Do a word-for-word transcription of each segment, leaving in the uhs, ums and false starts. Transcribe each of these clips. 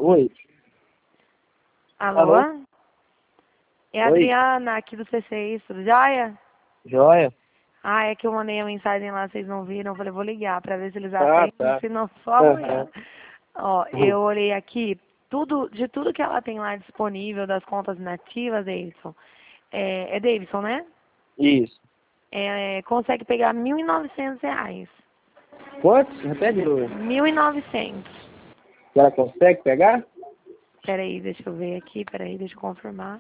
Oi. Alô? Alô? É a Oi. Adriana, aqui do C C I, tudo jóia? Joia? Ah, é que eu mandei a mensagem lá, vocês não viram, eu falei, vou ligar pra ver se eles Ah, atendem, tá. se não só amanhã. Aham. Ó, Uhum. eu olhei aqui, tudo, de tudo que ela tem lá disponível das contas nativas, Davidson, é, é Davidson, né? Isso. É, consegue pegar mil e novecentos reais. Quantos? Repete de novo. Mil e novecentos. Ela consegue pegar? Peraí, deixa eu ver aqui, peraí, deixa eu confirmar.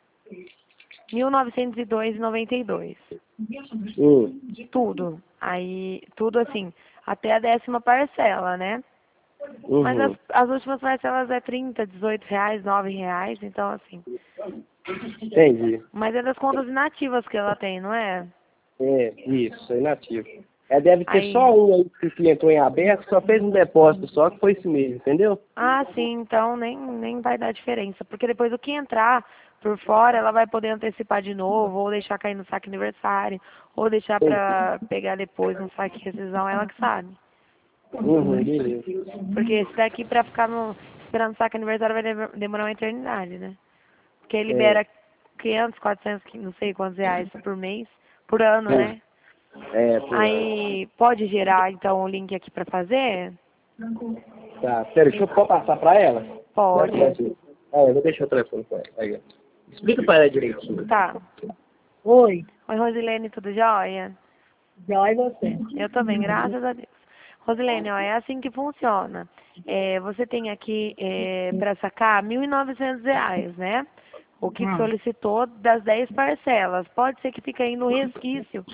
Mil novecentos e dois e noventa e dois. Hum. Tudo. Aí, tudo assim, até a décima parcela, né? Mas as, Uhum. as últimas parcelas é trinta, dezoito reais, nove reais, então assim. Entendi. Mas é das contas inativas que ela tem, não é? É, isso, é inativo. É, deve ter Aí, só um aí que que entrou em aberto, só fez um depósito só, que foi esse mesmo, entendeu? ah, sim, então nem, nem vai dar diferença. Porque depois o que entrar por fora, ela vai poder antecipar de novo, ou deixar cair no saque aniversário, ou deixar Entendi. pra pegar depois no saque rescisão, ela que sabe. Uhum, beleza. Porque esse daqui pra ficar no, esperando o saque aniversário vai de- demorar uma eternidade, né? Porque ele É, libera quinhentos, quatrocentos, não sei quantos reais por mês, por ano, né? é, por ano. Aí pode gerar então o link aqui pra fazer? Tá, pera, deixa eu pode passar pra ela? Ela Pode. pode. Ah, eu vou deixar o telefone com ela. Aí, ó. Explica pra ela direitinho. Tá. Oi, Oi, Rosilene, tudo jóia? já e você? Eu também, graças a Deus. Rosilene, ó, é assim que funciona. É, você tem aqui é, para sacar mil e novecentos reais, né? O que Ah, solicitou das dez parcelas. Pode ser que fique aí no resquício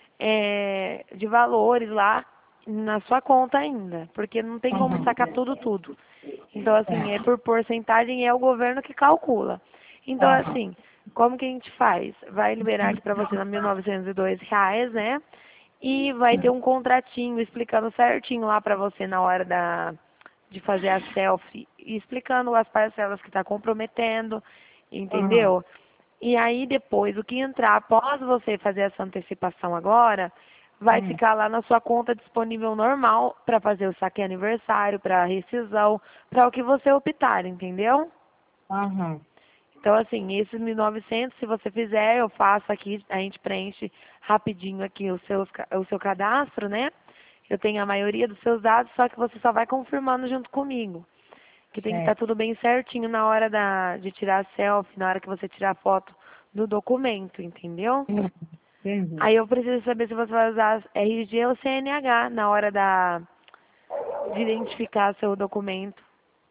é, de valores lá na sua conta ainda, porque não tem como aham, sacar tudo, tudo. Então, assim, é é, por porcentagem e é o governo que calcula. Então, aham, assim, como que a gente faz? Vai liberar aqui para você na mil novecentos e dois reais, né? E vai ter um contratinho explicando certinho lá para você na hora da, de fazer a selfie, e explicando as parcelas que está comprometendo, aham, entendeu? E aí depois, o que entrar após você fazer essa antecipação agora, vai hum, ficar lá na sua conta disponível normal para fazer o saque aniversário, para rescisão, para o que você optar, entendeu? aham, Então, assim, esses mil e novecentos, se você fizer, eu faço aqui, a gente preenche rapidinho aqui o seu, o seu cadastro, né? Eu tenho a maioria dos seus dados, só que você só vai confirmando junto comigo. Que tem que estar certo, tudo bem certinho na hora da, de tirar a selfie, na hora que você tirar a foto do documento, entendeu? hum, entendi. Aí eu preciso saber se você vai usar R G ou C N H na hora da, de identificar seu documento.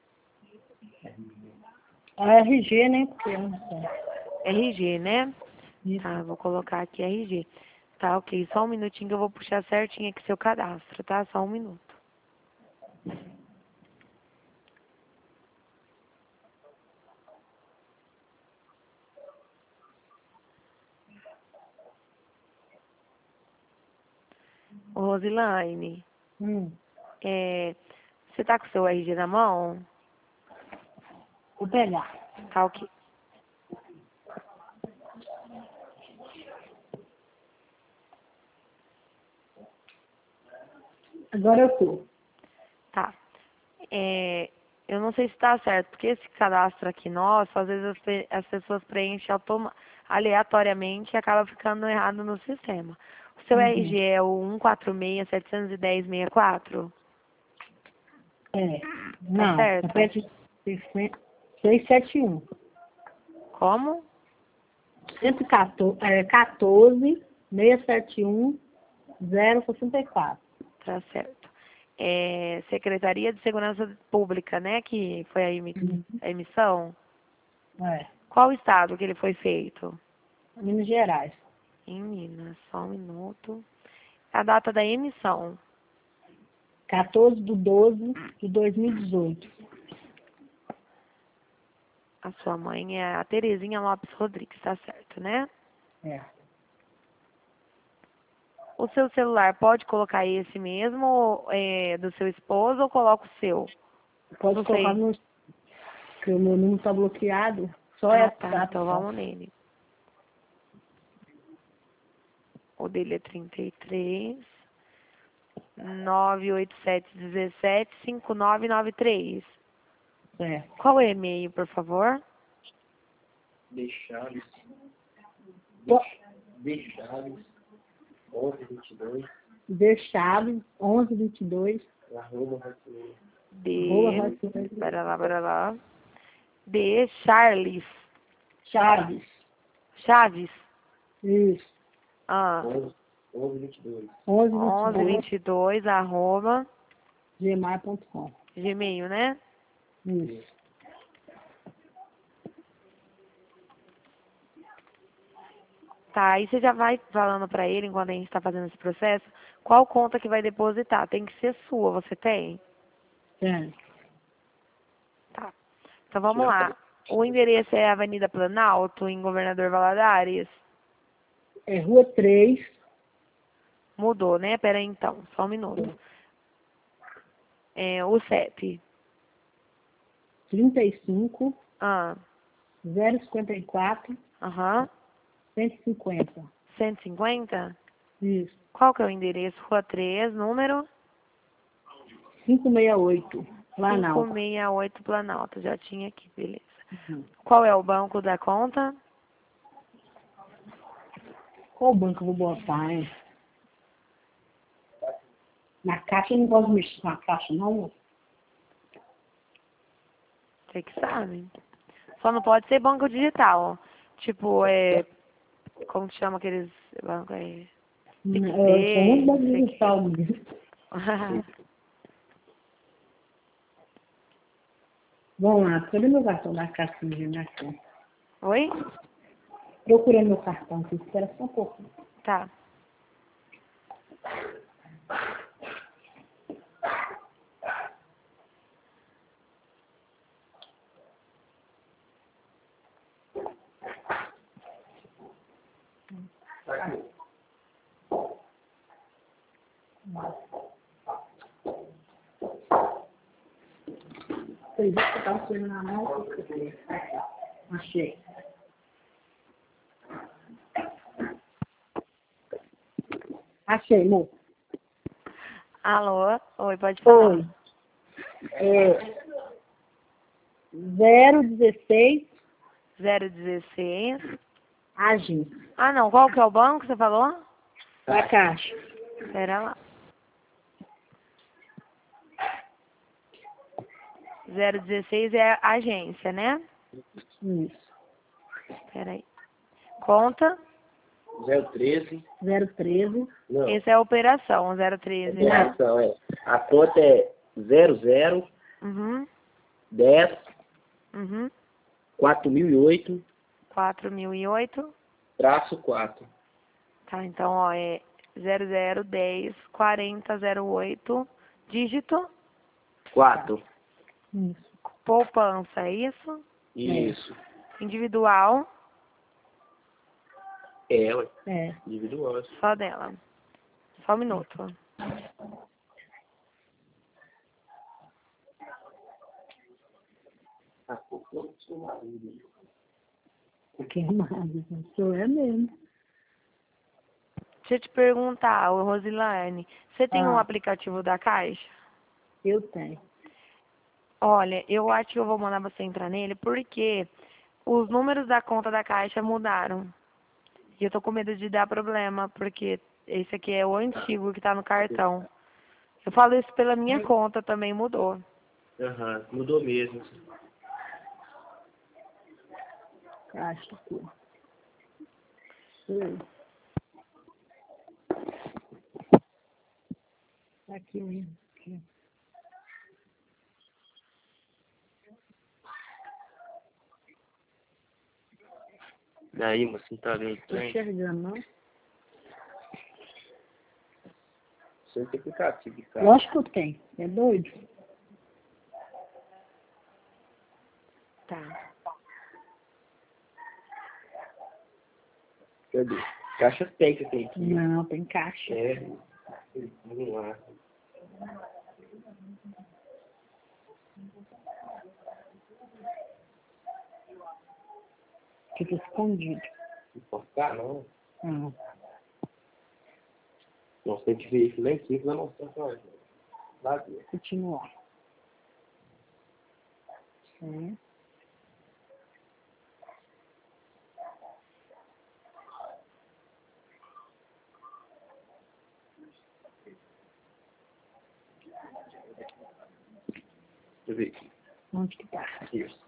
A R G, né, porque eu não sei. R G, né? Isso, Tá, vou colocar aqui R G. Tá, ok. Só um minutinho que eu vou puxar certinho aqui seu cadastro, tá? Só um minuto. Ô, Rosilaine, hum, é, você tá com o seu R G na mão? vou pegar. Tá, ok. Agora eu tô. Tá. É, eu não sei se tá certo, porque esse cadastro aqui nosso, às vezes as, pe- as pessoas preenchem automa aleatoriamente e acaba ficando errado no sistema. O seu Uhum, R G é o um quatro seis, sete um zero, seis quatro? é, Tá não, certo? repete, seiscentos e setenta e um, Como? cento e quatorze, é, quatorze, seiscentos e setenta e um, zero sessenta e quatro. Tá certo. É, Secretaria de Segurança Pública, né, que foi a, emi- Uhum, a emissão. é, Qual estado que ele foi feito? Minas Gerais. Em Minas, só um minuto. A data da emissão. quatorze de doze de dois mil e dezoito. A sua mãe é a Terezinha Lopes Rodrigues, tá certo, né? É. O seu celular pode colocar esse mesmo é, do seu esposo ou coloca o seu? Pode Não colocar sei. no que o meu número está bloqueado. Só Ah, é tá. WhatsApp Então só. vamos nele. O dele é trinta e três, nove oito sete um sete, cinco nove nove três. Certo. Qual o e-mail, por favor? Deixares. Bo- Deixares. onze vinte e dois. D Chaves, onze vinte e dois, Arroba Hotmail. D. Pera lá, pera lá. D. Charles. Chaves. Chaves. Isso. Ah. onze vinte e dois. onze onze vinte vinte e dois, arroba. e dois, gmail ponto com. Gmail, né? Isso. Tá, aí você já vai falando pra ele, enquanto a gente tá fazendo esse processo, qual conta que vai depositar. Tem que ser sua, você tem? Certo. Tá. Então vamos lá. O endereço é Avenida Planalto, em Governador Valadares? É Rua três, Mudou, né? Pera aí então, só um minuto. É, o C E P. trinta e cinco, Ah, zero cinquenta e quatro, aham. cento e cinquenta. cento e cinquenta? Isso. Qual que é o endereço? Rua três, número? quinhentos e sessenta e oito, Planalto. quinhentos e sessenta e oito Planalto. Já tinha aqui, beleza. Uhum. Qual é o banco da conta? Qual banco eu vou botar, hein? Na caixa eu não gosto de mexer com a caixa, não. Você que sabe. Só não pode ser banco digital. Tipo, é... Como que chama aqueles bancos aí? Eu sou PicPay, muito não banco sei o digital mesmo. quê. Vamos lá, cadê meu cartão da caixa de minha conta? Oi? Procurando meu cartão aqui, espera só um pouco. Tá. Foi isso que eu tava tirando na mão. Achei. Achei, amor. Alô? Oi, pode falar. Oi. É, zero dezesseis, zero dezesseis. agir. Ah, não. Qual que é o banco que você falou? Da caixa. Pera lá. zero dezesseis é a agência, né? Isso. Pera aí. Conta. zero treze. zero treze. Não. Essa é a operação, zero treze, né? Operação, é. A conta é zero zero Uhum. dez Uhum. quatro mil e oito quatro mil e oito. traço quatro. Tá, então, ó, é zero zero dez quarenta zero oito. Dígito. quatro. Isso. Poupança, é isso? Isso. Individual. É, ué. É. Individual. Só dela. Só um minuto. Ah, pô, eu sou marido. Que mais? Sou eu mesmo. Deixa eu te perguntar, ô Rosilane, você tem um Ah. aplicativo da Caixa? Eu tenho. Olha, eu acho que eu vou mandar você entrar nele porque os números da conta da Caixa mudaram. E eu tô com medo de dar problema, porque esse aqui é o antigo que tá no cartão. Eu falo isso pela minha conta, também mudou. Aham, mudou mesmo. Caixa aqui. Oi. Aqui mesmo. Aqui. Daí, moço, não tá vendo Tô trem? enxergando, não? Você tem aplicativo, cara. Lógico que eu tenho. É doido? Tá. Cadê? Caixa tem que tem aqui. Não, tem caixa. É. Vamos lá. Fica escondido. Não pode ficar, não. Não. Nós temos que ver isso lá em cima pra mostrar pra nós. Lá dentro. Continuar. É. Deixa eu ver. Onde que tá? Isso.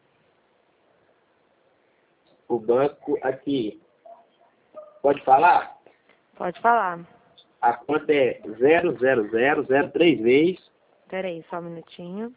O banco aqui. Pode falar? Pode falar. A conta é zero zero zero zero três vezes. Pera aí, só um minutinho.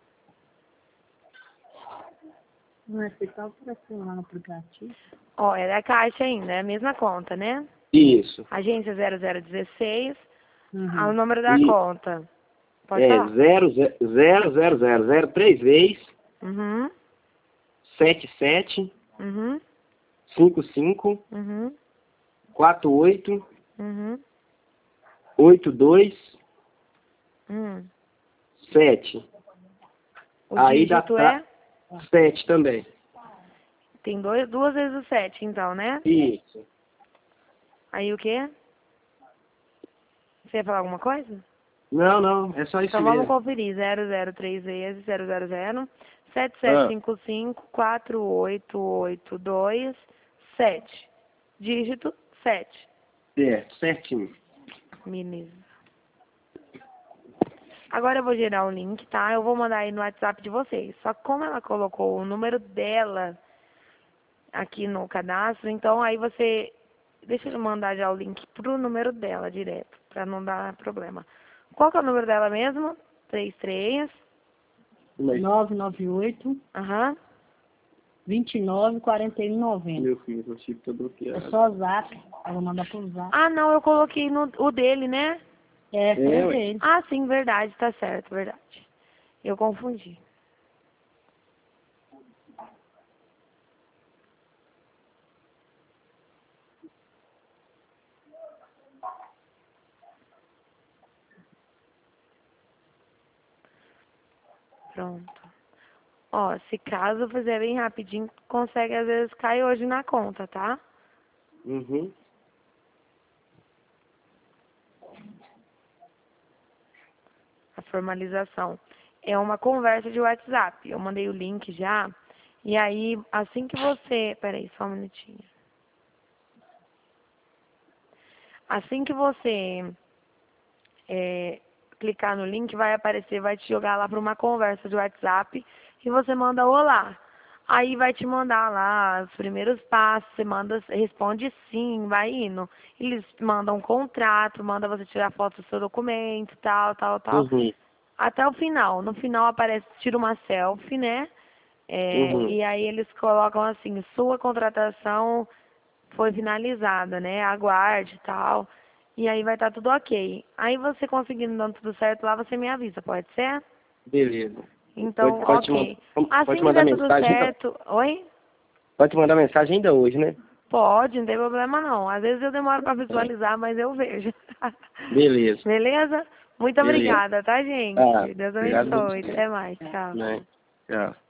Não é se tá aparecendo lá no aplicativo? Ó, é da Caixa ainda, é a mesma conta, né? Isso. Agência zero zero dezesseis. Uhum. Ah, o número da E- conta. Pode É falar. zero zero zero zero zero três vezes. Uhum, sete sete uhum, cinco cinco uhum, quatro oito uhum, oito dois uhum. sete. O Aí dá dígito tá, é? sete também. Tem dois, duas vezes o sete, então, né? Isso. Aí o quê? Você ia falar alguma coisa? Não, não, é só isso Então vamos mesmo. conferir. zero zero três vezes zero zero zero sete sete Ah. cinco cinco quatro oito oito dois sete. Dígito sete. Certo, certinho. Beleza. Agora eu vou gerar o link, tá? Eu vou mandar aí no WhatsApp de vocês. Só que como ela colocou o número dela aqui no cadastro, então aí você... Deixa eu mandar já o link pro número dela direto, pra não dar problema. Qual que é o número dela mesmo? trinta e três. Mas, nove nove oito, Aham. vinte e nove, quarenta e um, noventa. meu filho, o chip tá É bloqueado. só zap. Eu vou mandar pro zap. Ah, não, eu coloquei no, o dele, né? É, É, foi ué. dele. Ah, sim, verdade, tá certo, verdade. Eu confundi. Pronto. Ó, se caso fizer bem rapidinho, consegue às vezes cair hoje na conta, tá? Uhum. A formalização. É uma conversa de WhatsApp. Eu mandei o link já. E aí, assim que você... Peraí, só um minutinho. Assim que você é, clicar no link, vai aparecer, vai te jogar lá para uma conversa de WhatsApp e você manda olá. Aí vai te mandar lá os primeiros passos, você manda, responde sim, vai indo. Eles mandam um contrato, manda você tirar foto do seu documento, tal, tal, tal. Uhum. Até o final. No final aparece, tira uma selfie, né? É, Uhum. e aí eles colocam assim, sua contratação foi finalizada, né? Aguarde e tal. E aí vai estar tudo ok. Aí você conseguindo dando tudo certo lá, você me avisa, pode ser? Beleza. Então, Pode, pode, te ok. mandar, pode Assim que mandar der tudo mensagem ainda. certo... Oi? Pode mandar mensagem ainda hoje, né? Pode, não tem problema não. Às vezes eu demoro para visualizar, mas eu vejo. Beleza. Beleza? Muito Beleza. obrigada, tá, Ah, gente? Deus obrigado abençoe. você. Até mais. Tchau. Né? Tchau.